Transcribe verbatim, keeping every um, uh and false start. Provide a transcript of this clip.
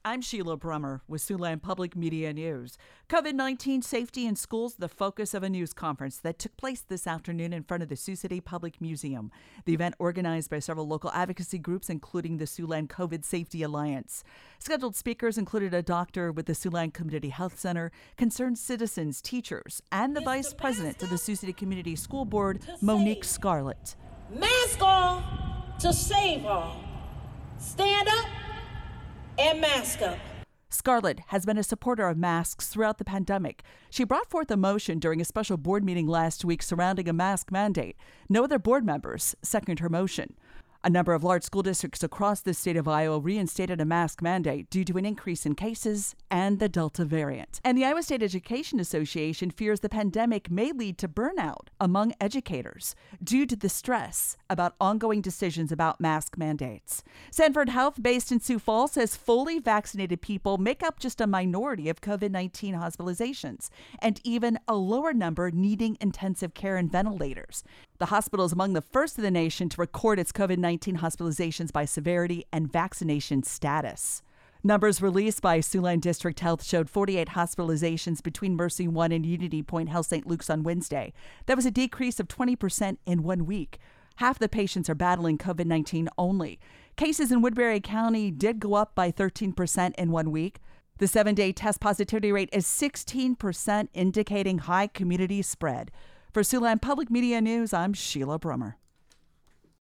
I'm Sheila Brummer with Siouxland Public Media News. COVID nineteen safety in schools, the focus of a news conference that took place this afternoon in front of the Sioux City Public Museum. The event organized by several local advocacy groups, including the Siouxland COVID Safety Alliance. Scheduled speakers included a doctor with the Siouxland Community Health Center, concerned citizens, teachers, and the vice president of the Sioux City Community School Board, Monique Scarlett. Mask on to save all. Stand up and mask up. Scarlett has been a supporter of masks throughout the pandemic. She brought forth a motion during a special board meeting last week surrounding a mask mandate. No other board members seconded her motion. A number of large school districts across the state of Iowa reinstated a mask mandate due to an increase in cases and the Delta variant. And the Iowa State Education Association fears the pandemic may lead to burnout among educators due to the stress about ongoing decisions about mask mandates. Sanford Health, based in Sioux Falls, says fully vaccinated people make up just a minority of COVID nineteen hospitalizations, and even a lower number needing intensive care and ventilators. The hospital is among the first in the nation to record its COVID nineteen hospitalizations by severity and vaccination status. Numbers released by Siouxland District Health showed forty-eight hospitalizations between Mercy One and Unity Point Health Saint Luke's on Wednesday. That was a decrease of twenty percent in one week. Half the patients are battling COVID nineteen only. Cases in Woodbury County did go up by thirteen percent in one week. The seven-day test positivity rate is sixteen percent, indicating high community spread. For Siouxland Public Media News, I'm Sheila Brummer.